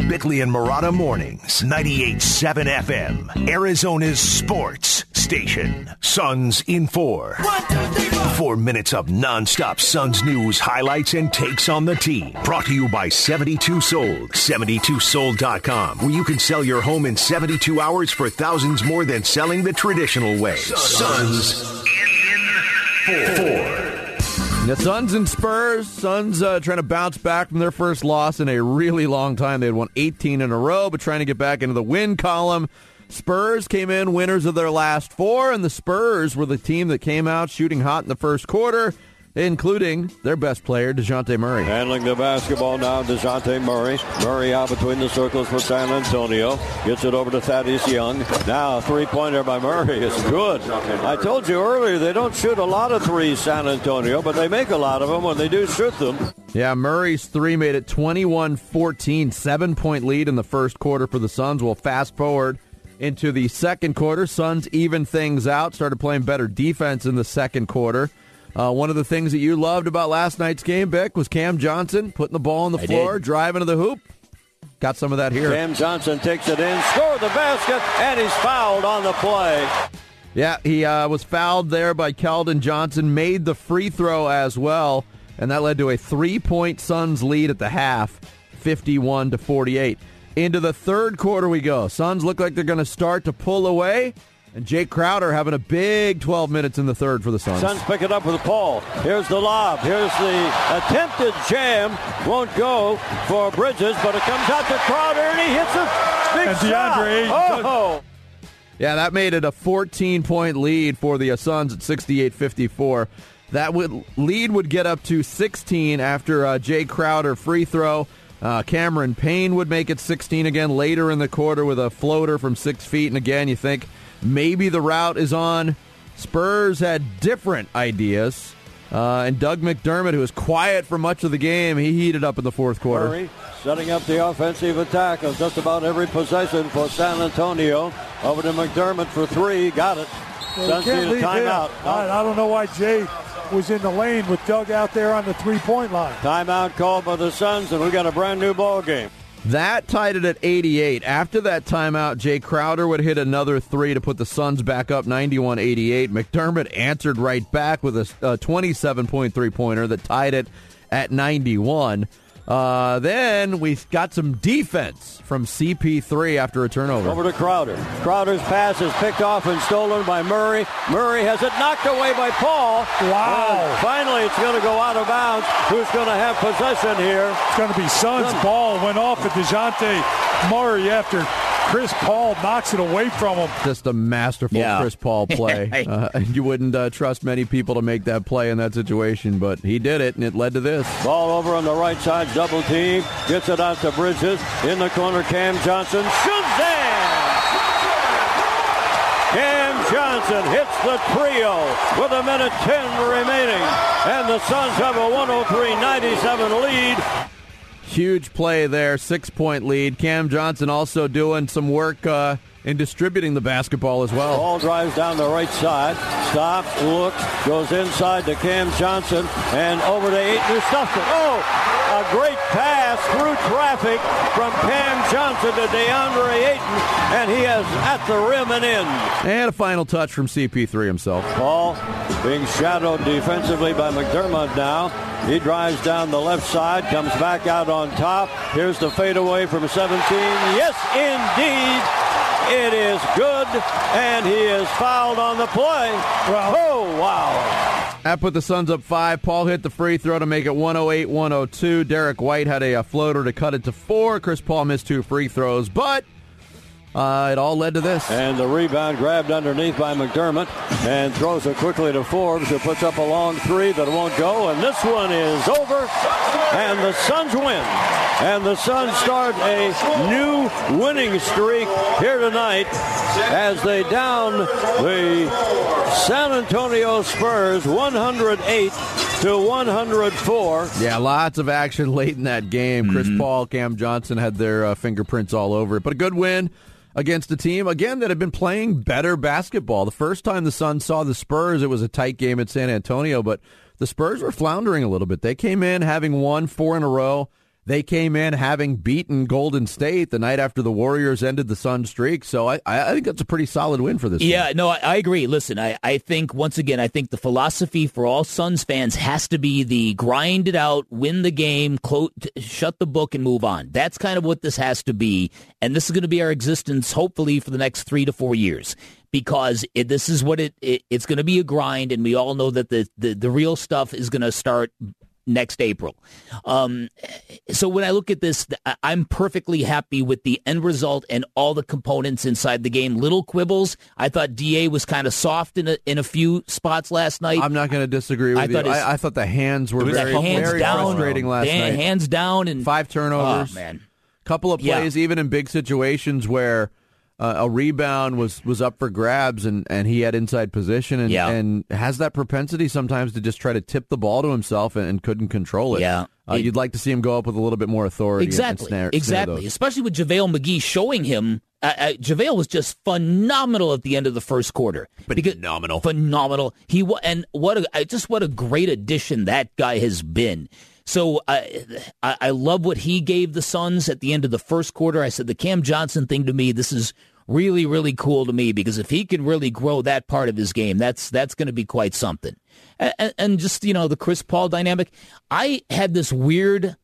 Bickley and Marotta Mornings, 98.7 FM, Arizona's sports station. Suns in 4. 4 minutes of nonstop Suns news, highlights, and takes on the team. Brought to you by 72 Sold, 72sold.com, where you can sell your home in 72 hours for thousands more than selling the traditional way. Suns in 4. The Suns and Spurs. Suns trying to bounce back from their first loss in a really long time. They had won 18 in a row, but trying to get back into the win column. Spurs came in winners of their last 4, and the Spurs were the team that came out shooting hot in the first quarter, including their best player, DeJounte Murray. Handling the basketball now, DeJounte Murray. Murray out between the circles for San Antonio. Gets it over to Thaddeus Young. Now a three-pointer by Murray is good. I told you earlier they don't shoot a lot of threes, San Antonio, but they make a lot of them when they do shoot them. Yeah, Murray's three made it 21-14, 7-point lead in the first quarter for the Suns. We'll fast forward into the second quarter. Suns evened things out, started playing better defense in the second quarter. One of the things that you loved about last night's game, Bick, was Cam Johnson putting the ball on the floor, driving to the hoop. Got some of that here. Cam Johnson takes it in, scored the basket, and he's fouled on the play. Yeah, he was fouled there by Keldon Johnson, made the free throw as well, and that led to a 3-point Suns lead at the half, 51-48. Into the third quarter we go. Suns look like they're going to start to pull away. And Jake Crowder having a big 12 minutes in the third for the Suns. Suns pick it up with Paul. Here's the lob. Here's the attempted jam. Won't go for Bridges, but it comes out to Crowder, and he hits a big shot. Oh! Yeah, that made it a 14-point lead for the Suns at 68-54. That lead would get up to 16 after Jay Crowder free throw. Cameron Payne would make it 16 again later in the quarter with a floater from 6 feet. And again, you think maybe the route is on. Spurs had different ideas. And Doug McDermott, who was quiet for much of the game, he heated up in the fourth quarter. Murray setting up the offensive attack of just about every possession for San Antonio. Over to McDermott for 3. Got it. Well, Suns need a timeout. I don't know why Jay was in the lane with Doug out there on the three-point line. Timeout called by the Suns, and we got a brand new ball game. That tied it at 88. After that timeout, Jay Crowder would hit another 3 to put the Suns back up 91-88. McDermott answered right back with a 27-point three-pointer that tied it at 91. Then we got some defense from CP3 after a turnover. Over to Crowder. Crowder's pass is picked off and stolen by Murray. Murray has it knocked away by Paul. Wow. Finally, it's going to go out of bounds. Who's going to have possession here? It's going to be Suns' ball. Went off at DeJounte Murray after Chris Paul knocks it away from him. Just a masterful Chris Paul play. You wouldn't trust many people to make that play in that situation, but he did it, and it led to this. Ball over on the right side, double team. Gets it out to Bridges. In the corner, Cam Johnson. Shazam! Cam Johnson hits the trio with 1:10 remaining. And the Suns have a 103-97 lead. Huge play there, 6-point lead. Cam Johnson also doing some work in distributing the basketball as well. Ball drives down the right side, stops, looks, goes inside to Cam Johnson, and over to Ayton who stuffs it. Oh, a great pass through traffic from Cam Johnson to DeAndre Ayton, and he is at the rim and in. And a final touch from CP3 himself. Paul being shadowed defensively by McDermott now. He drives down the left side, comes back out on top. Here's the fadeaway from 17. Yes, indeed. It is good, and he is fouled on the play. Oh, wow. That put the Suns up 5. Paul hit the free throw to make it 108-102. Derek White had a floater to cut it to 4. Chris Paul missed 2 free throws, but it all led to this. And the rebound grabbed underneath by McDermott and throws it quickly to Forbes, who puts up a long 3 that won't go. And this one is over, and the Suns win. And the Suns start a new winning streak here tonight as they down the San Antonio Spurs 108-104. Yeah, lots of action late in that game. Chris Paul, Cam Johnson had their fingerprints all over it. But a good win against a team, again, that had been playing better basketball. The first time the Suns saw the Spurs, it was a tight game at San Antonio, but the Spurs were floundering a little bit. They came in having won 4 in a row. they came in having beaten Golden State the night after the Warriors ended the Suns streak. So I think that's a pretty solid win for this team. Yeah, no, I agree. Listen, I think, once again, I think the philosophy for all Suns fans has to be the grind it out, win the game, shut the book, and move on. That's kind of what this has to be. And this is going to be our existence, hopefully, for the next 3 to 4 years. Because this is what it's going to be, a grind, and we all know that the real stuff is going to start next April. So when I look at this, I'm perfectly happy with the end result and all the components inside the game. Little quibbles. I thought DA was kind of soft in a few spots last night. I'm not going to disagree with you. I thought the hands were very frustrating last night. Hands down and 5 turnovers. Oh, man. Couple of plays, even in big situations where a rebound was up for grabs and he had inside position and has that propensity sometimes to just try to tip the ball to himself and couldn't control it. Yeah. You'd like to see him go up with a little bit more authority. Exactly. And snare those. Especially with JaVale McGee showing him. JaVale was just phenomenal at the end of the first quarter. Phenomenal. What a great addition that guy has been. So I love what he gave the Suns at the end of the first quarter. I said the Cam Johnson thing to me, this is really, really cool to me, because if he can really grow that part of his game, that's going to be quite something. And just, the Chris Paul dynamic, I had this weird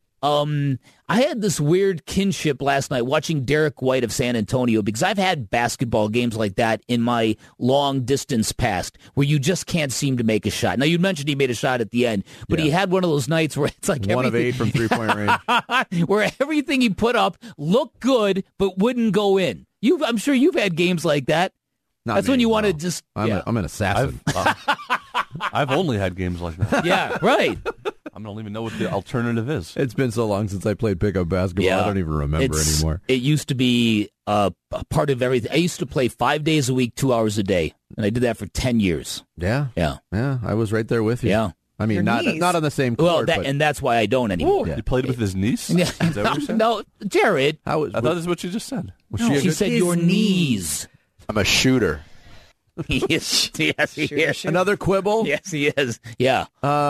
kinship last night watching Derek White of San Antonio, because I've had basketball games like that in my long distance past where you just can't seem to make a shot. Now, you mentioned he made a shot at the end, but he had one of those nights where it's like 1 of 8 from 3-point range, where everything he put up looked good but wouldn't go in. I'm sure you've had games like that. That's when you want to just. I'm an assassin. I've only had games like that. Yeah, right. I don't even know what the alternative is. It's been so long since I played pickup basketball. I don't even remember anymore. It used to be a part of everything. I used to play 5 days a week, 2 hours a day, and I did that for 10 years. Yeah. I was right there with you. Yeah. I mean, not on the same court. And that's why I don't anymore. You played with his niece? Yeah. Is that what you said? No, Jared. I thought that's what you just said. She said your knees. I'm a shooter. Yes, he is. Another quibble? Yes, he is. Yeah.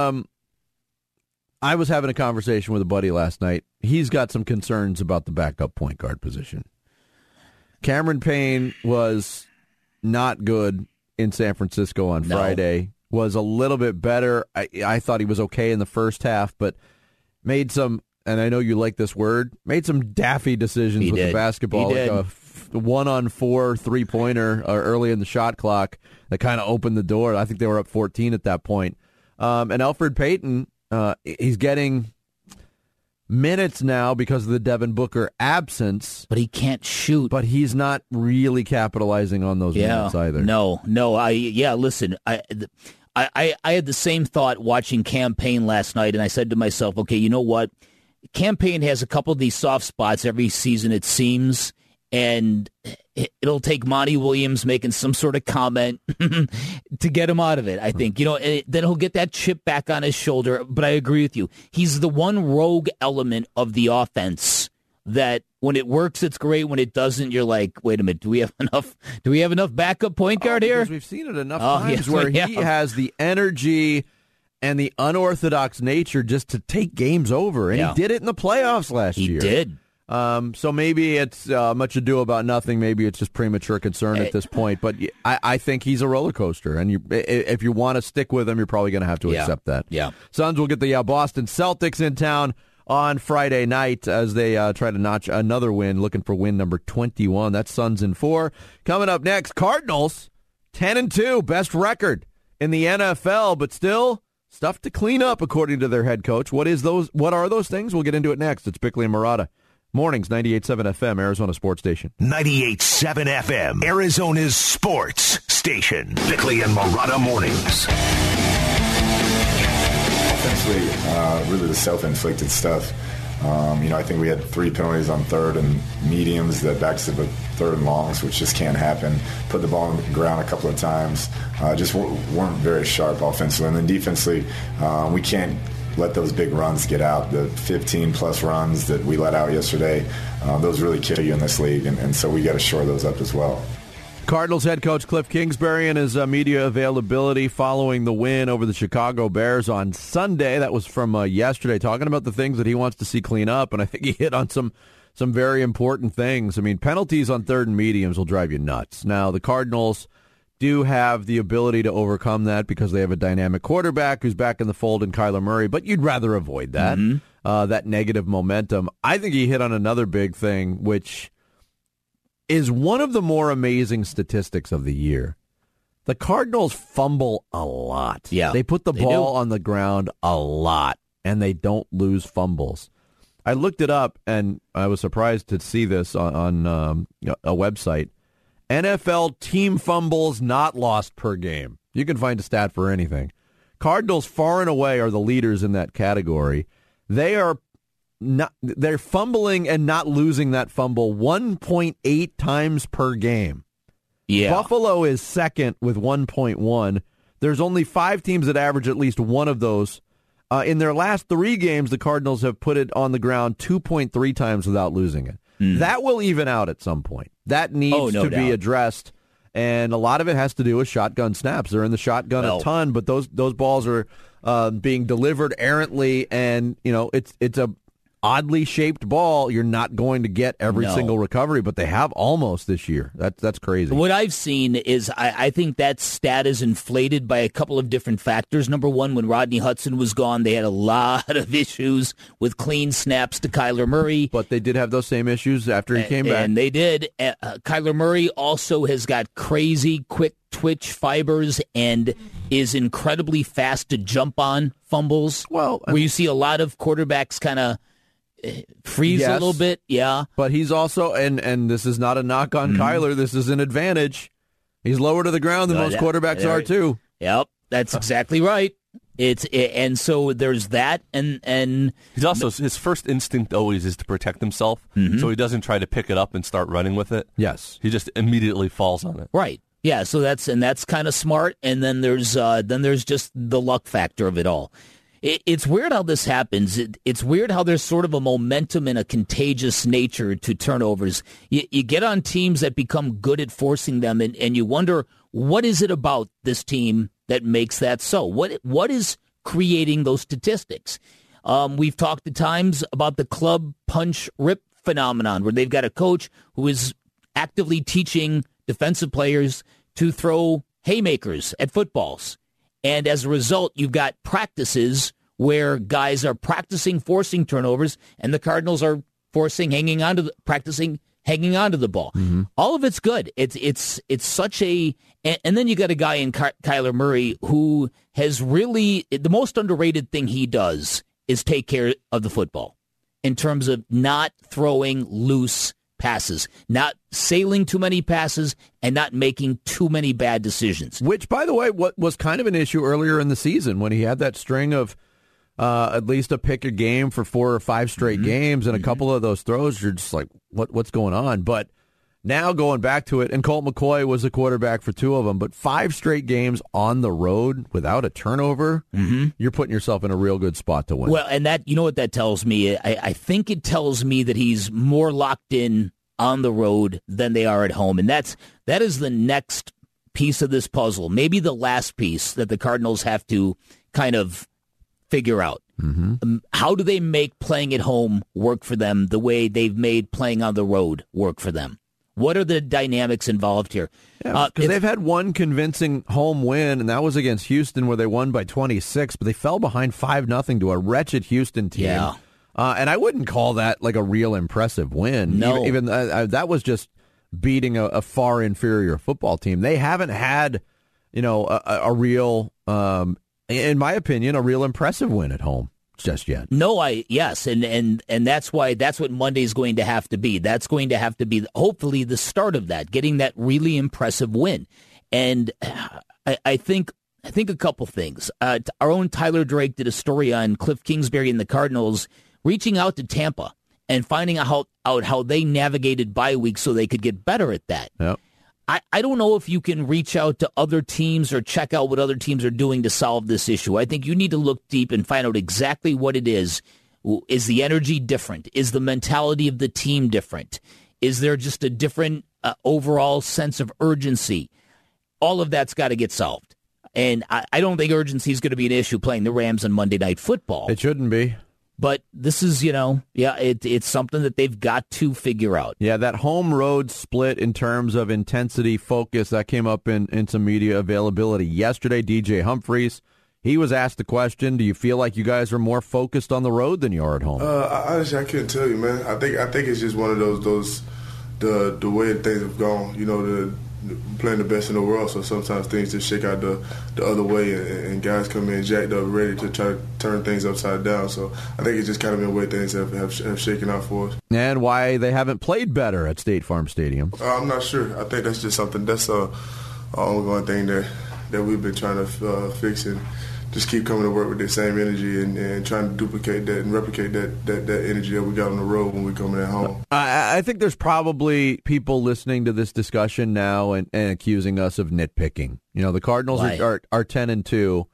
I was having a conversation with a buddy last night. He's got some concerns about the backup point guard position. Cameron Payne was not good in San Francisco on Friday. Was a little bit better. I thought he was okay in the first half, but made some, and I know you like this word, made some daffy decisions with the basketball. He did. Like a 1-on-4 3-pointer early in the shot clock that kind of opened the door. I think they were up 14 at that point. And Elfrid Payton, he's getting minutes now because of the Devin Booker absence. But he can't shoot. But he's not really capitalizing on those minutes either. No. Listen, I had the same thought watching Cam Payne last night, and I said to myself, okay, you know what? Cam Payne has a couple of these soft spots every season, it seems, and it'll take Monty Williams making some sort of comment to get him out of it, I think. Then he'll get that chip back on his shoulder, but I agree with you. He's the one rogue element of the offense that when it works, it's great. When it doesn't, you're like, wait a minute, do we have enough backup point guard here? Because we've seen it enough times where he has the energy and the unorthodox nature just to take games over. And he did it in the playoffs last year. He did. So maybe it's much ado about nothing. Maybe it's just premature concern at this point. But I think he's a roller coaster. And if you want to stick with him, you're probably going to have to accept that. Yeah. Suns will get the Boston Celtics in town on Friday night as they try to notch another win, looking for win number 21. That's Suns in 4. Coming up next, Cardinals 10-2, best record in the NFL, but still stuff to clean up according to their head coach. What are those things? We'll get into it next. It's Bickley and Marotta. Mornings, 98.7 FM, Arizona Sports Station. 98.7 FM, Arizona's sports station. Bickley and Marotta Mornings. Offensively, really the self-inflicted stuff. I think we had 3 penalties on third and mediums that backs up a third and longs, which just can't happen. Put the ball on the ground a couple of times. Just weren't very sharp offensively. And then defensively, we can't let those big runs get out. The 15-plus runs that we let out yesterday, those really kill you in this league. And so we got to shore those up as well. Cardinals head coach Cliff Kingsbury and his media availability following the win over the Chicago Bears on Sunday. That was from yesterday, talking about the things that he wants to see clean up, and I think he hit on some very important things. I mean, penalties on third and mediums will drive you nuts. Now, the Cardinals do have the ability to overcome that because they have a dynamic quarterback who's back in the fold in Kyler Murray, but you'd rather avoid that, that negative momentum. I think he hit on another big thing, which is one of the more amazing statistics of the year. The Cardinals fumble a lot. Yeah, they put the ball on the ground a lot, and they don't lose fumbles. I looked it up, and I was surprised to see this on a website. NFL team fumbles not lost per game. You can find a stat for anything. Cardinals far and away are the leaders in that category. They're fumbling and not losing that fumble 1.8 times per game. Yeah. Buffalo is second with 1.1. There's only 5 teams that average at least one of those. In their last 3 games, the Cardinals have put it on the ground 2.3 times without losing it. That will even out at some point. That needs to be addressed, and a lot of it has to do with shotgun snaps. They're in the shotgun a ton, but those balls are being delivered errantly, and it's a oddly shaped ball. You're not going to get every single recovery, but they have almost this year. That's crazy. What I've seen is I think that stat is inflated by a couple of different factors. Number one, when Rodney Hudson was gone, they had a lot of issues with clean snaps to Kyler Murray. But they did have those same issues after he came back. And they did. Kyler Murray also has got crazy quick twitch fibers and is incredibly fast to jump on fumbles. Well, where you see a lot of quarterbacks kind of freeze a little bit, But he's also, and this is not a knock on Kyler, this is an advantage. He's lower to the ground than most quarterbacks are, too. Yep, that's exactly right. And so there's that, and he's also, his first instinct always is to protect himself, so he doesn't try to pick it up and start running with it. Yes. He just immediately falls on it. Right. Yeah, so that's kind of smart, and then there's just the luck factor of it all. It's weird how this happens. It's weird how there's sort of a momentum and a contagious nature to turnovers. You get on teams that become good at forcing them, and you wonder, what is it about this team that makes that so? What is creating those statistics? We've talked at times about the club punch rip phenomenon, where they've got a coach who is actively teaching defensive players to throw haymakers at footballs. And as a result, you've got practices where guys are practicing forcing turnovers, and the Cardinals are practicing hanging on to the ball. All of it's good. It's such a, and then you got a guy in Kyler Murray who has really, the most underrated thing he does is take care of the football in terms of not throwing loose passes, not sailing too many passes, and not making too many bad decisions. Which, by the way, what was kind of an issue earlier in the season when he had that string of at least a pick a game for 4 or 5 straight games, and a couple of those throws, you're just like, what's going on? But now going back to it, and Colt McCoy was the quarterback for 2 of them, but 5 straight games on the road without a turnover, you're putting yourself in a real good spot to win. Well, and that, you know what that tells me? I think it tells me that he's more locked in on the road than they are at home, and that is the next piece of this puzzle, maybe the last piece that the Cardinals have to kind of figure out. How do they make playing at home work for them the way they've made playing on the road work for them? What are the dynamics involved here? Because they've had one convincing home win, and that was against Houston, where they won by 26, but they fell behind 5-0 to a wretched Houston team. Yeah. And I wouldn't call that like a real impressive win. No. Even that was just beating a far inferior football team. They haven't had, a real, in my opinion, a real impressive win at home just yet. No, yes, and that's what Monday's going to have to be. That's going to have to be hopefully the start of that, getting that really impressive win. And I think a couple things. Our own Tyler Drake did a story on Cliff Kingsbury and the Cardinals reaching out to Tampa and finding out how they navigated bye weeks so they could get better at that. Yep. I don't know if you can reach out to other teams or check out what other teams are doing to solve this issue. I think you need to look deep and find out exactly what it is. Is the energy different? Is the mentality of the team different? Is there just a different overall sense of urgency. All of that's got to get solved. And I don't think urgency is going to be an issue playing the Rams on Monday Night Football. It shouldn't be. But this is, it's something that they've got to figure out. Yeah, that home-road split in terms of intensity, focus, that came up in some media availability yesterday. DJ Humphries, he was asked the question, do you feel like you guys are more focused on the road than you are at home? Honestly, I couldn't tell you, man. I think it's just one of those the way things have gone, playing the best in the world, so sometimes things just shake out the other way, and guys come in jacked up, ready to try to turn things upside down. So I think it's just kind of been the way things have shaken out for us. And why they haven't played better at State Farm Stadium? I'm not sure. I think that's just something that's an ongoing thing that we've been trying to fix and just keep coming to work with the same energy and trying to duplicate that and replicate that energy that we got on the road when we're coming at home. I think there's probably people listening to this discussion now and accusing us of nitpicking. The Cardinals are 10-2.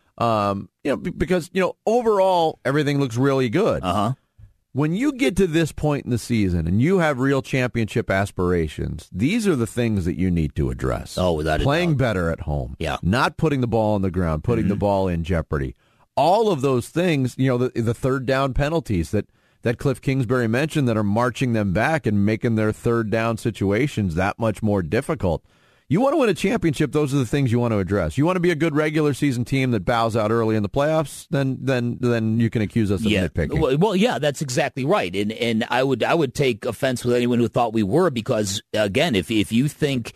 Because overall everything looks really good. When you get to this point in the season and you have real championship aspirations, these are the things that you need to address. Oh, without a doubt. Playing better at home. Yeah. Not putting the ball on the ground, putting the ball in jeopardy. All of those things, the third down penalties that Cliff Kingsbury mentioned that are marching them back and making their third down situations that much more difficult. You want to win a championship, those are the things you want to address. You want to be a good regular season team that bows out early in the playoffs, then you can accuse us of nitpicking. Well, yeah, that's exactly right. And I would take offense with anyone who thought we were, because again, if you think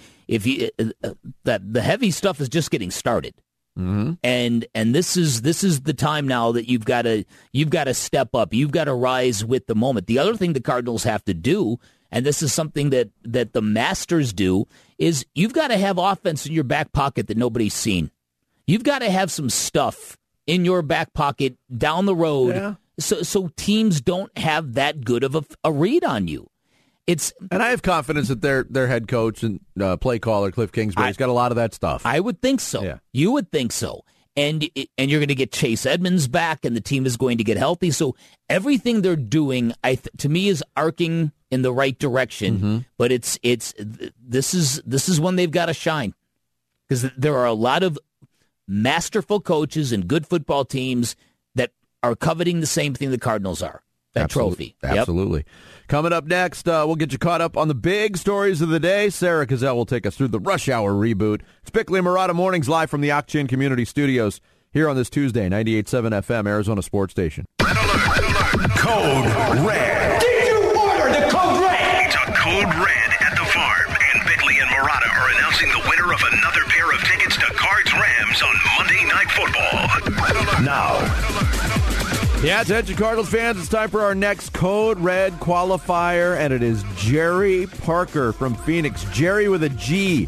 that the heavy stuff is just getting started. Mm-hmm. And this is the time now that you've got to step up. You've got to rise with the moment. The other thing the Cardinals have to do, and this is something that the Masters do, is you've got to have offense in your back pocket that nobody's seen. You've got to have some stuff in your back pocket down the road, so teams don't have that good of a read on you. And I have confidence that their head coach and play caller, Cliff Kingsbury's got a lot of that stuff. I would think so. Yeah. You would think so. And you're going to get Chase Edmonds back, and the team is going to get healthy. So everything they're doing, to me, is arcing in the right direction. Mm-hmm. But this is when they've got to shine, because there are a lot of masterful coaches and good football teams that are coveting the same thing the Cardinals are. That trophy. Absolutely. Yep. Coming up next, we'll get you caught up on the big stories of the day. Sarah Cazell will take us through the Rush Hour reboot. It's Bickley and Marotta Mornings live from the Ak-Chin Community Studios here on this Tuesday, 98.7 FM, Arizona Sports Station. Red alert. Code Red. Did you order the Code Red? It's a Code Red at the farm, and Bickley and Marotta are announcing the winner of another pair of tickets to Cards-Rams on Monday Night Football. Now. Yeah, attention Cardinals fans, it's time for our next Code Red qualifier, and it is Jerry Parker from Phoenix. Jerry with a G.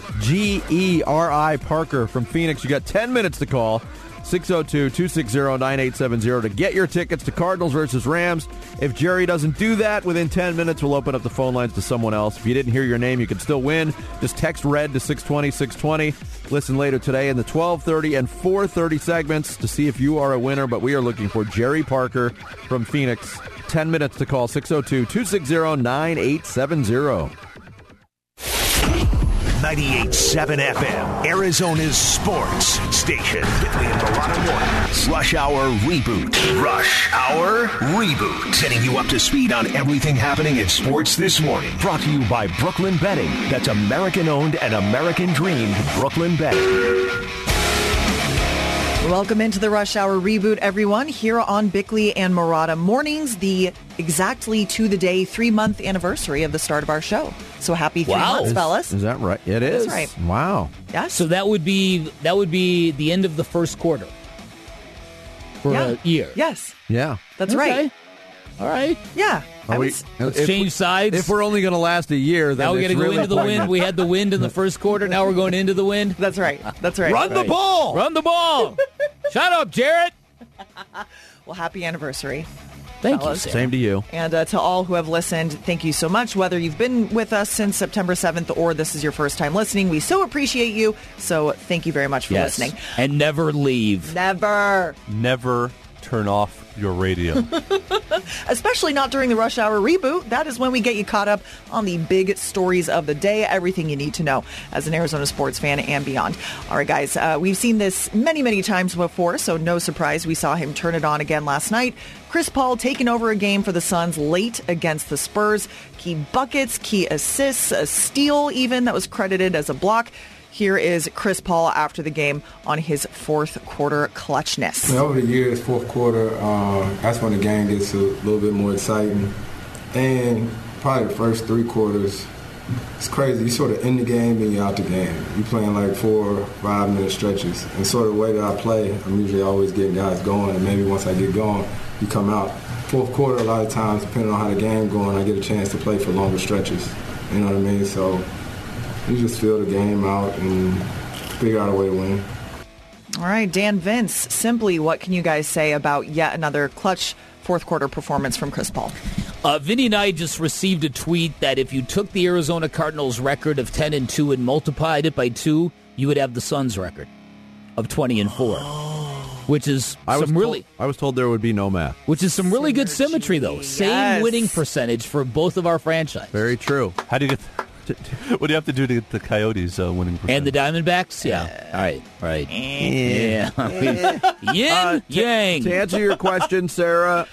G-E-R-I Parker from Phoenix. You got 10 minutes to call. 602-260-9870 to get your tickets to Cardinals versus Rams. If Jerry doesn't do that, within 10 minutes, we'll open up the phone lines to someone else. If you didn't hear your name, you can still win. Just text RED to 620-620. Listen later today in the 12:30 and 4:30 segments to see if you are a winner. But we are looking for Jerry Parker from Phoenix. 10 minutes to call. 602-260-9870. 98.7 FM, Arizona's sports station. Bickley and Marotta Mornings. Rush Hour Reboot. Rush Hour Reboot. Getting you up to speed on everything happening in sports this morning. Brought to you by Brooklyn Betting. That's American-owned and American-dreamed Brooklyn Betting. Welcome into the Rush Hour Reboot, everyone, here on Bickley and Marotta Mornings, the exactly to the day 3-month anniversary of the start of our show. So happy 3 months, fellas. Is that right? It is. That's right. Wow. Yes. So that would be the end of the first quarter for a year. Yes. Yeah. That's right. All right. Yeah. Let's change sides. If we're only going to last a year, then now we got to go into the wind. We had the wind in the first quarter. Now we're going into the wind. That's right. That's right. Run the ball. Run the ball. Shut up, Jarrett. Well, happy anniversary. Thank fellas. you. Same to you. And to all who have listened, thank you so much. Whether you've been with us since September 7th or this is your first time listening, we so appreciate you. So thank you very much for listening. And never leave. Never. Never turn off your radio. Especially not during the Rush Hour reboot. That is when we get you caught up on the big stories of the day, everything you need to know as an Arizona sports fan and beyond. All right, guys, we've seen this many, many times before, so no surprise we saw him turn it on again last night. Chris Paul taking over a game for the Suns late against the Spurs. Key buckets, key assists, a steal even that was credited as a block. Here is Chris Paul after the game on his fourth quarter clutchness. Over the years, fourth quarter, that's when the game gets a little bit more exciting. And probably the first three quarters, it's crazy. You sort of in the game and you're out the game. You're playing like 4 or 5 minute stretches. And sort of the way that I play, I'm usually always getting guys going. And maybe once I get going, you come out. Fourth quarter, a lot of times, depending on how the game going, I get a chance to play for longer stretches. You know what I mean? So you just feel the game out and figure out a way to win. All right, Dan Vince, simply what can you guys say about yet another clutch fourth quarter performance from Chris Paul? Vinny and I just received a tweet that if you took the Arizona Cardinals record of 10-2 and multiplied it by 2, you would have the Suns record of 20-4. Which is I was told there would be no math. Which is some really good symmetry, though. Same winning percentage for both of our franchises. Very true. How do you get? What do you have to do to get the Coyotes winning percentage? And the Diamondbacks? Yeah. All right. Yeah. Yin, yang. To answer your question, Sarah,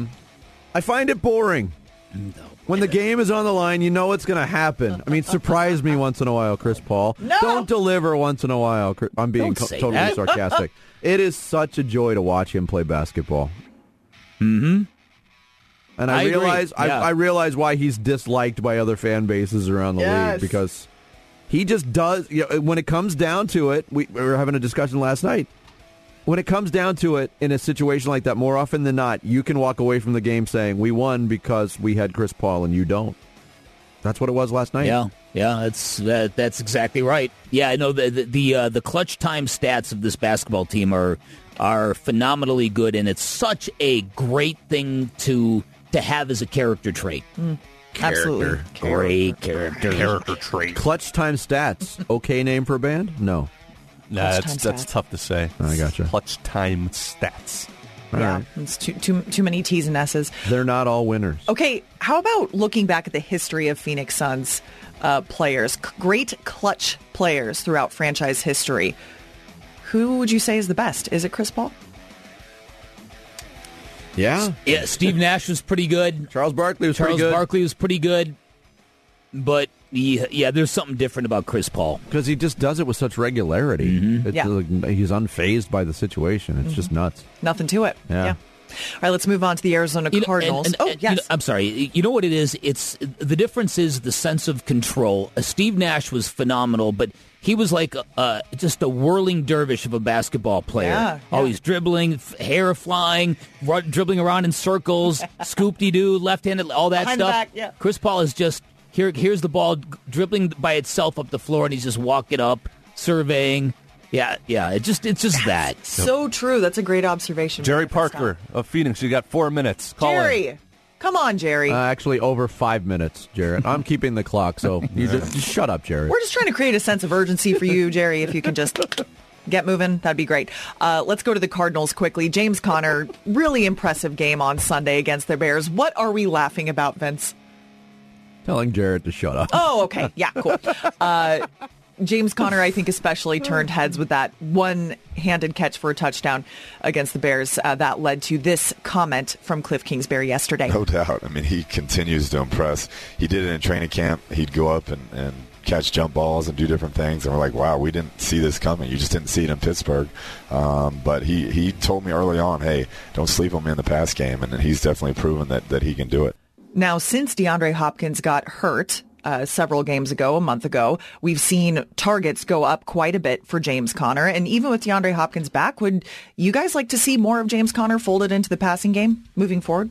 I find it boring. When the game is on the line, you know what's going to happen. I mean, surprise me once in a while, Chris Paul. No. Don't deliver once in a while. I'm being totally sarcastic. It is such a joy to watch him play basketball. Mm-hmm. And I realize why he's disliked by other fan bases around the league, because he just does. You know, when it comes down to it, we were having a discussion last night. When it comes down to it, in a situation like that, more often than not, you can walk away from the game saying, we won because we had Chris Paul and you don't. That's what it was last night. Yeah, that's exactly right. Yeah, I know the clutch time stats of this basketball team are phenomenally good, and it's such a great thing to have as a character trait. Absolutely. Great character trait. Clutch time stats. Okay name for a band? No. Nah, that's tough to say. I gotcha. Clutch time stats. Right. It's too many T's and S's. They're not all winners. Okay, how about looking back at the history of Phoenix Suns players, great clutch players throughout franchise history? Who would you say is the best? Is it Chris Paul? Yeah. Steve Nash was pretty good. Charles Barkley was pretty good. But there's something different about Chris Paul. Because he just does it with such regularity. Mm-hmm. He's unfazed by the situation. It's just nuts. Nothing to it. Yeah. All right, let's move on to the Arizona Cardinals. Yes. I'm sorry. You know what it is? It's the difference is the sense of control. Steve Nash was phenomenal, but he was like just a whirling dervish of a basketball player. Yeah. Always dribbling, hair flying, dribbling around in circles, scoop-de-doo, left-handed, all that Behind stuff. the back, yeah. Chris Paul is just, here's the ball dribbling by itself up the floor, and he's just walking up, surveying. Yeah, it's just that. So true. That's a great observation. Jerry Parker of Phoenix, you got 4 minutes. Call Jerry, in. come on, Jerry. Actually, over 5 minutes, Jared. I'm keeping the clock, so you just shut up, Jerry. We're just trying to create a sense of urgency for you, Jerry. If you can just get moving, that'd be great. Let's go to the Cardinals quickly. James Conner, really impressive game on Sunday against the Bears. What are we laughing about, Vince? Telling Jared to shut up. Oh, okay. Yeah, cool. James Conner, I think, especially turned heads with that one-handed catch for a touchdown against the Bears. That led to this comment from Cliff Kingsbury yesterday. No doubt. I mean, he continues to impress. He did it in training camp. He'd go up and catch jump balls and do different things. And we're like, wow, we didn't see this coming. You just didn't see it in Pittsburgh. But he told me early on, hey, don't sleep on me in the pass game. And he's definitely proven that he can do it. Now, since DeAndre Hopkins got hurt several games ago, a month ago, we've seen targets go up quite a bit for James Conner. And even with DeAndre Hopkins back, would you guys like to see more of James Conner folded into the passing game moving forward?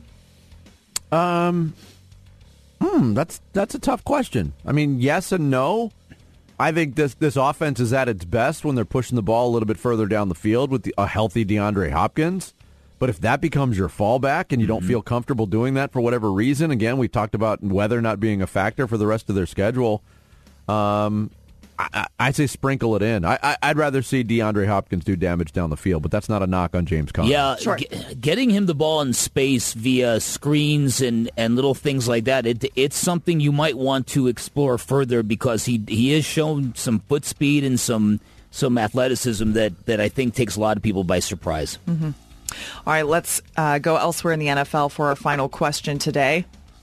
That's a tough question. I mean, yes and no. I think this offense is at its best when they're pushing the ball a little bit further down the field with a healthy DeAndre Hopkins. But if that becomes your fallback and you don't feel comfortable doing that for whatever reason, again, we talked about weather not being a factor for the rest of their schedule, I say sprinkle it in. I'd rather see DeAndre Hopkins do damage down the field, but that's not a knock on James Conner. Yeah, sure. Getting him the ball in space via screens and little things like that, it's something you might want to explore further because he has shown some foot speed and some athleticism that I think takes a lot of people by surprise. Mm-hmm. All right, let's go elsewhere in the NFL for our final question today.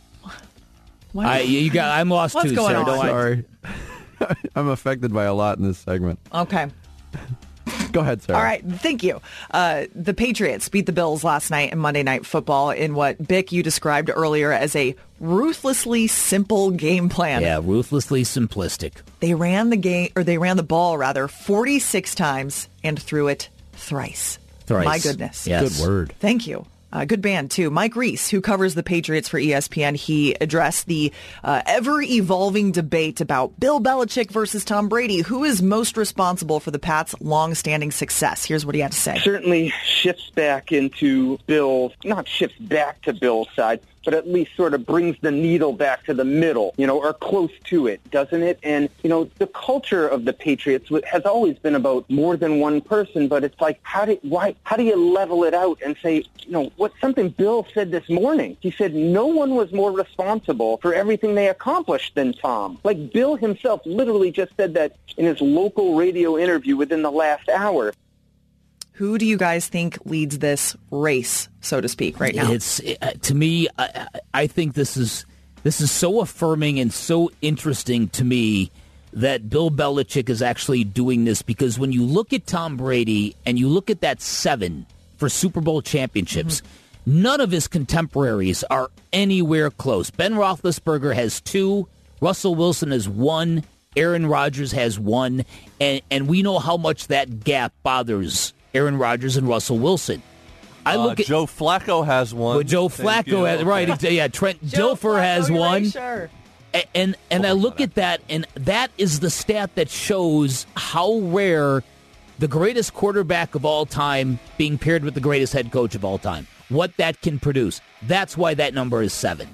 I'm lost What's too, going Sarah. on? Sorry. I'm affected by a lot in this segment. Okay. Go ahead, Sarah. All right, thank you. The Patriots beat the Bills last night in Monday Night Football in what, Bick, you described earlier as a ruthlessly simple game plan. Yeah, ruthlessly simplistic. They ran the ball 46 times and threw it thrice. My goodness. Yes. Good word. Thank you. Good band, too. Mike Reese, who covers the Patriots for ESPN, he addressed the ever-evolving debate about Bill Belichick versus Tom Brady. Who is most responsible for the Pats' long-standing success? Here's what he had to say. Certainly shifts back into Bill's, not shifts back to Bill's side, but at least sort of brings the needle back to the middle, or close to it, doesn't it? And, the culture of the Patriots has always been about more than one person, but it's like, how do you level it out and say, what's something Bill said this morning? He said no one was more responsible for everything they accomplished than Tom. Like Bill himself literally just said that in his local radio interview within the last hour. Who do you guys think leads this race, so to speak, right now? To me, I think this is so affirming and so interesting to me that Bill Belichick is actually doing this because when you look at Tom Brady and you look at that 7 for Super Bowl championships, none of his contemporaries are anywhere close. Ben Roethlisberger has 2, Russell Wilson has 1, Aaron Rodgers has 1, and we know how much that gap bothers Aaron Rodgers and Russell Wilson. I look at Joe Flacco has 1. Well, Joe Flacco has, right? Yeah, Trent Dilfer has 1. Sure. And I look at that, and that is the stat that shows how rare the greatest quarterback of all time being paired with the greatest head coach of all time. What that can produce. That's why that number is 7.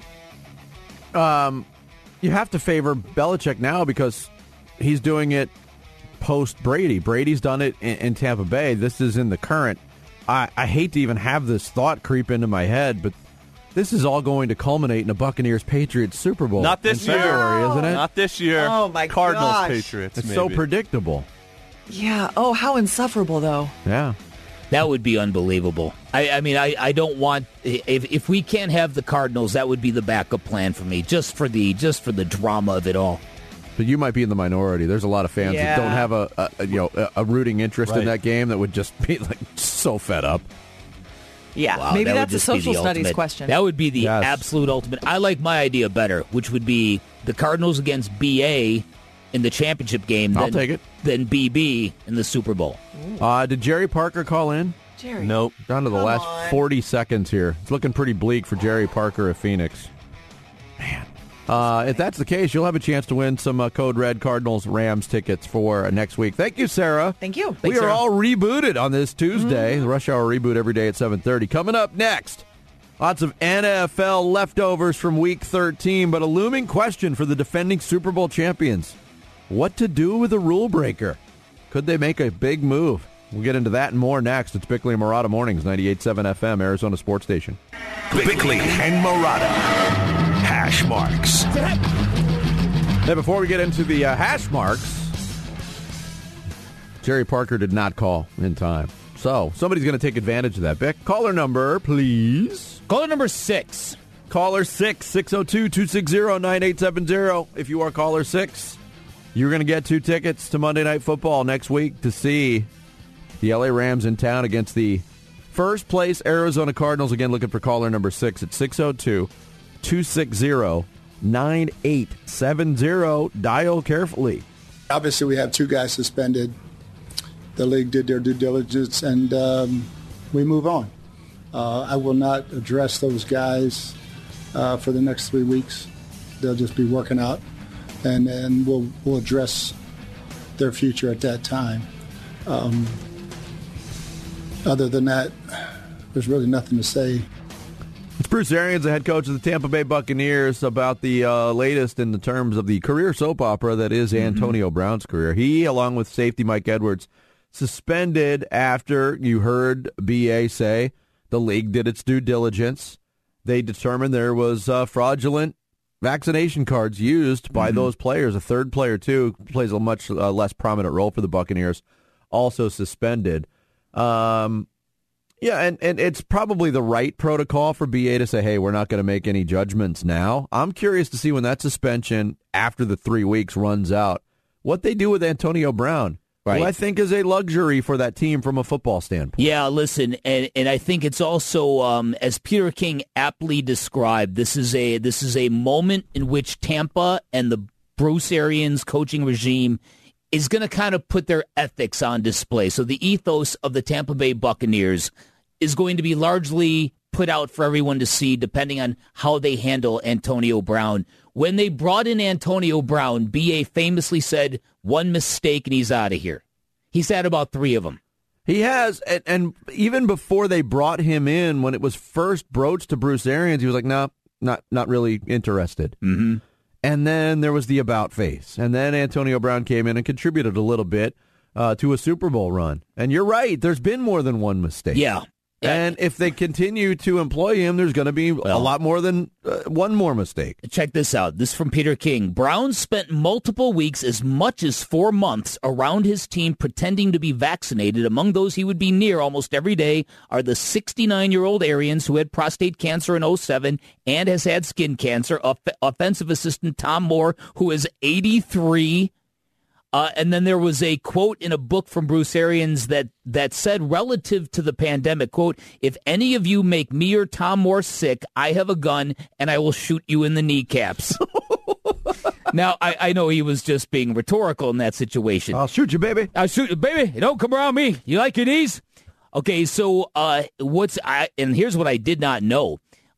You have to favor Belichick now because he's doing it post-Brady. Brady's done it in Tampa Bay. This is in the current. I hate to even have this thought creep into my head, but this is all going to culminate in a Buccaneers-Patriots Super Bowl. Not this year. February, isn't it? Not this year. Oh, my Cardinals-Patriots, It's maybe. so predictable. Yeah. Oh, how insufferable, though. Yeah. That would be unbelievable. I don't want if we can't have the Cardinals, that would be the backup plan for me, just for the drama of it all. But you might be in the minority. There's a lot of fans that don't have a rooting interest in that game that would just be like so fed up. Yeah, Wow, maybe that that's would a just be social the studies ultimate. question. That would be the absolute ultimate. I like my idea better, which would be the Cardinals against BA in the championship game. I'll take it. Then BB in the Super Bowl. Did Jerry Parker call in? Jerry. Nope. Down to the last 40 seconds here. It's looking pretty bleak for Jerry Parker of Phoenix. Man. If that's the case, you'll have a chance to win some Code Red Cardinals Rams tickets for next week. Thank you, Sarah. Thank you. We are all rebooted on this Tuesday. The Rush Hour reboot every day at 7:30. Coming up next, lots of NFL leftovers from Week 13, but a looming question for the defending Super Bowl champions. What to do with a rule breaker? Could they make a big move? We'll get into that and more next. It's Bickley and Marotta Mornings, 98.7 FM, Arizona Sports Station. Bickley and Marotta. Hash marks. Now, before we get into the hash marks, Jerry Parker did not call in time. So, somebody's going to take advantage of that. Bick, caller number, please. Caller number 6. Caller 6, 602-260-9870. If you are caller 6, you're going to get 2 tickets to Monday Night Football next week to see the LA Rams in town against the first place Arizona Cardinals. Again, looking for caller number 6 at 602-260-9870. Dial carefully. Obviously, we have 2 guys suspended. The league did their due diligence, and we move on. I will not address those guys for the next 3 weeks. They'll just be working out, and then we'll address their future at that time. Other than that, there's really nothing to say. It's Bruce Arians, the head coach of the Tampa Bay Buccaneers, about the latest in the terms of the career soap opera that is Antonio Brown's career. He, along with safety Mike Edwards, suspended after you heard BA say the league did its due diligence. They determined there was fraudulent vaccination cards used by those players. A third player, too, plays a much less prominent role for the Buccaneers, also suspended. Yeah, and it's probably the right protocol for BA to say, hey, we're not going to make any judgments now. I'm curious to see when that suspension, after the 3 weeks, runs out, what they do with Antonio Brown, who I think is a luxury for that team from a football standpoint. Yeah, listen, and I think it's also, as Peter King aptly described, this is a moment in which Tampa and the Bruce Arians coaching regime is going to kind of put their ethics on display. So the ethos of the Tampa Bay Buccaneers is going to be largely put out for everyone to see, depending on how they handle Antonio Brown. When they brought in Antonio Brown, B.A. famously said, one mistake and he's out of here. He's had about 3 of them. He has, and even before they brought him in, when it was first broached to Bruce Arians, he was like, no, not really interested. Mm-hmm. And then there was the about face. And then Antonio Brown came in and contributed a little bit to a Super Bowl run. And you're right, there's been more than one mistake. Yeah. And if they continue to employ him, there's going to be a lot more than one more mistake. Check this out. This is from Peter King. Brown spent multiple weeks, as much as 4 months, around his team pretending to be vaccinated. Among those he would be near almost every day are the 69-year-old Arians who had prostate cancer in 2007 and has had skin cancer, offensive assistant Tom Moore, who is 83. And then there was a quote in a book from Bruce Arians that said, relative to the pandemic, quote, if any of you make me or Tom Moore sick, I have a gun and I will shoot you in the kneecaps. Now, I know he was just being rhetorical in that situation. I'll shoot you, baby. I'll shoot you, baby. Don't come around me. You like your knees? Okay, so and here's what I did not know.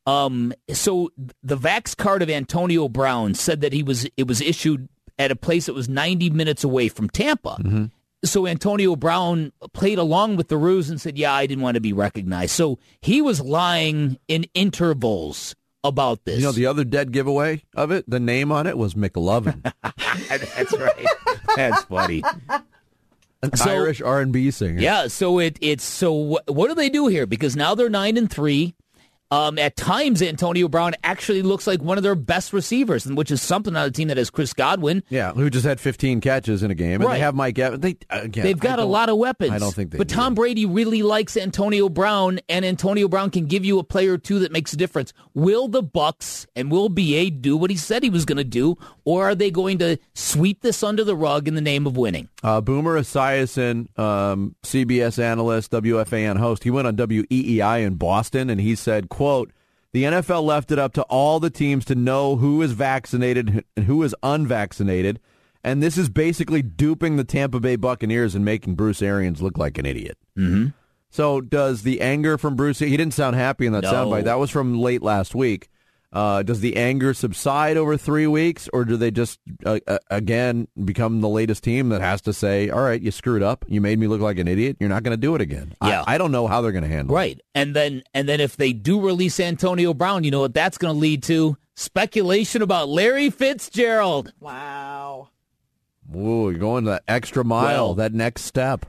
So the Vax card of Antonio Brown said that it was issued at a place that was 90 minutes away from Tampa. Mm-hmm. So Antonio Brown played along with the ruse and said, yeah, I didn't want to be recognized. So he was lying in intervals about this. You know, the other dead giveaway of it, the name on it was McLovin. That's right. That's funny. An Irish R&B singer. Yeah, so what do they do here? Because now they're 9-3. At times, Antonio Brown actually looks like one of their best receivers, which is something on a team that has Chris Godwin. Yeah, who just had 15 catches in a game. And right. They have Mike Evans. They've got a lot of weapons. I don't think they But do. Tom Brady really likes Antonio Brown, and Antonio Brown can give you a player or two that makes a difference. Will the Bucs and will BA do what he said he was going to do, or are they going to sweep this under the rug in the name of winning? Boomer Esiason, CBS analyst, WFAN host, he went on WEEI in Boston, and he said, quote, the NFL left it up to all the teams to know who is vaccinated and who is unvaccinated, and this is basically duping the Tampa Bay Buccaneers and making Bruce Arians look like an idiot. Mm-hmm. So does the anger from Bruce, he didn't sound happy in that soundbite. That was from late last week. Does the anger subside over 3 weeks, or do they just, again, become the latest team that has to say, all right, you screwed up, you made me look like an idiot, you're not going to do it again? Yeah. I don't know how they're going to handle it. Right, and then if they do release Antonio Brown, you know what that's going to lead to? Speculation about Larry Fitzgerald. Wow. Ooh, you're going that extra mile, that next step.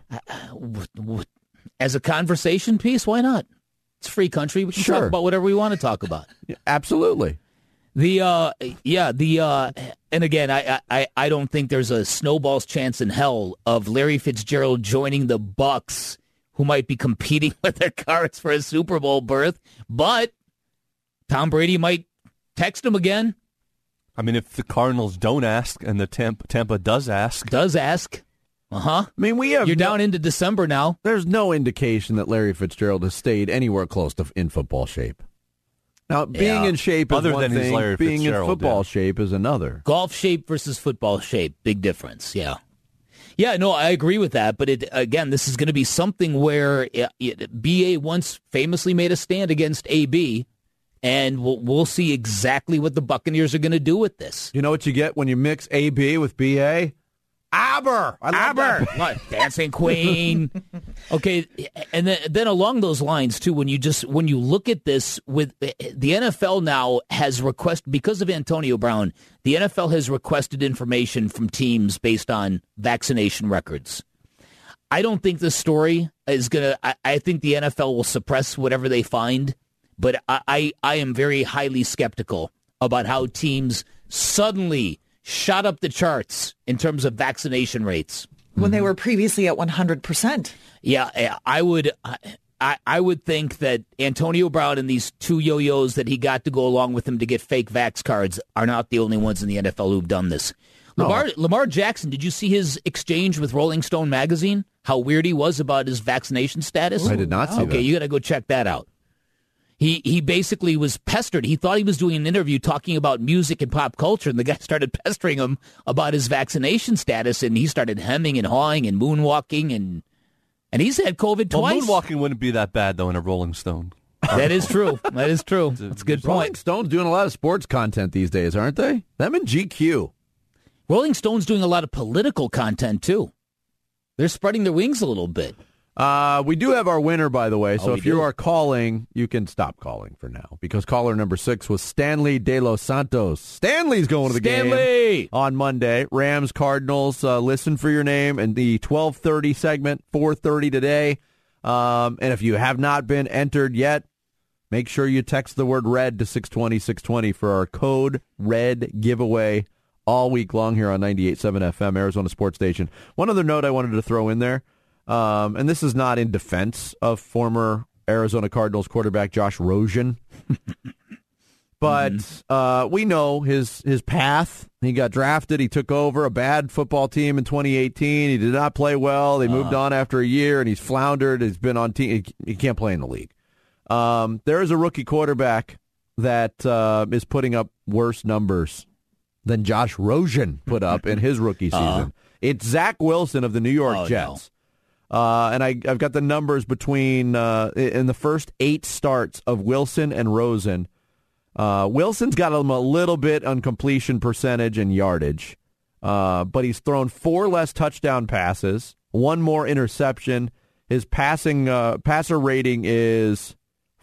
As a conversation piece, why not? It's a free country. We can talk about whatever we want to talk about. Yeah, absolutely. And again, I don't think there's a snowball's chance in hell of Larry Fitzgerald joining the Bucs, who might be competing with their cards for a Super Bowl berth. But Tom Brady might text him again. I mean, if the Cardinals don't ask and the Tampa does ask. Uh-huh. I mean, you're down into December now. There's no indication that Larry Fitzgerald has stayed anywhere close to in football shape. Now, being in shape is one thing. Being in football shape is another. Golf shape versus football shape, big difference. Yeah. Yeah, no, I agree with that. But this is going to be something where BA once famously made a stand against AB, and we'll see exactly what the Buccaneers are going to do with this. You know what you get when you mix AB with BA? Aber. Dancing Queen. Okay, and then along those lines, too, when you look at this, with the NFL now has requested, because of Antonio Brown, the NFL has requested information from teams based on vaccination records. I don't think this story is going to, I think the NFL will suppress whatever they find, but I am very highly skeptical about how teams suddenly shot up the charts in terms of vaccination rates. When they were previously at 100%. Yeah, I would think that Antonio Brown and these two yo-yos that he got to go along with him to get fake vax cards are not the only ones in the NFL who've done this. Lamar Jackson, did you see his exchange with Rolling Stone magazine? How weird he was about his vaccination status? I did not see that. Okay, you got to go check that out. He basically was pestered. He thought he was doing an interview talking about music and pop culture, and the guy started pestering him about his vaccination status, and he started hemming and hawing and moonwalking, and he's had COVID twice. Well, moonwalking wouldn't be that bad, though, in a Rolling Stone. That is true. That is true. That's a good point. Rolling Stone's doing a lot of sports content these days, aren't they? Them and GQ. Rolling Stone's doing a lot of political content, too. They're spreading their wings a little bit. We do have our winner, by the way, so if you do? are calling, you can stop calling for now, because caller number 6 was Stanley De Los Santos. Stanley's going to the game on Monday. Rams, Cardinals, listen for your name in the 12:30 segment, 4:30 today. And if you have not been entered yet, make sure you text the word RED to 620-620 for our Code RED giveaway all week long here on 98.7 FM, Arizona Sports Station. One other note I wanted to throw in there. And this is not in defense of former Arizona Cardinals quarterback Josh Rosen, but we know his path. He got drafted. He took over a bad football team in 2018. He did not play well. They moved on after a year, and he's floundered. He's been on team. He can't play in the league. There is a rookie quarterback that is putting up worse numbers than Josh Rosen put up in his rookie season. It's Zach Wilson of the New York Jets. And I've got the numbers between in the first 8 starts of Wilson and Rosen. Wilson's got him a little bit on completion percentage and yardage, but he's thrown 4 less touchdown passes, 1 more interception. His passer rating is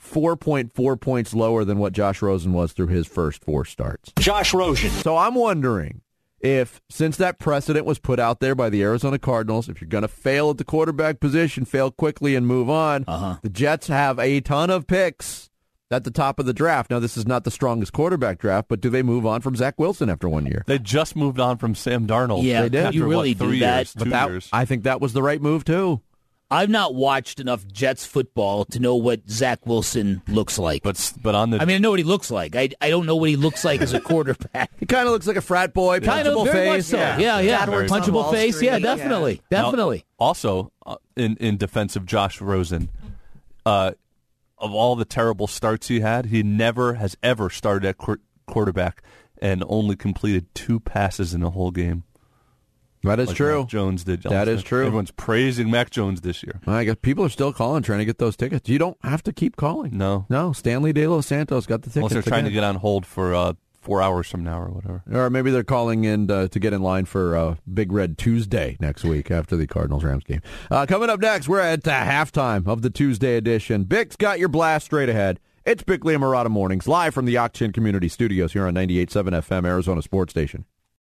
4.4 points lower than what Josh Rosen was through his first 4 starts. Josh Rosen. So I'm wondering if, since that precedent was put out there by the Arizona Cardinals, if you're going to fail at the quarterback position, fail quickly and move on, the Jets have a ton of picks at the top of the draft. Now, this is not the strongest quarterback draft, but do they move on from Zach Wilson after 1 year? They just moved on from Sam Darnold. Yeah, they did. After, you really do that. Years, 2 years. I think that was the right move, too. I've not watched enough Jets football to know what Zach Wilson looks like. But on the, I mean, I know what he looks like. I don't know what he looks like as a quarterback. He kind of looks like a frat boy, punchable very face. Much so. Yeah. Punchable face. Street. Yeah, definitely. Now, also, in defense of Josh Rosen, of all the terrible starts he had, he never has ever started at quarterback and only completed 2 passes in a whole game. That is true. Mac Jones did. That is true. Everyone's praising Mac Jones this year. I guess people are still calling, trying to get those tickets. You don't have to keep calling. No. Stanley De Los Santos got the tickets. Unless they're trying to get on hold for 4 hours from now or whatever. Or maybe they're calling in to get in line for Big Red Tuesday next week after the Cardinals-Rams game. Coming up next, we're at halftime of the Tuesday edition. Bic's got your blast straight ahead. It's Bickley and Murata Mornings, live from the Auction Community Studios here on 98.7 FM, Arizona Sports Station.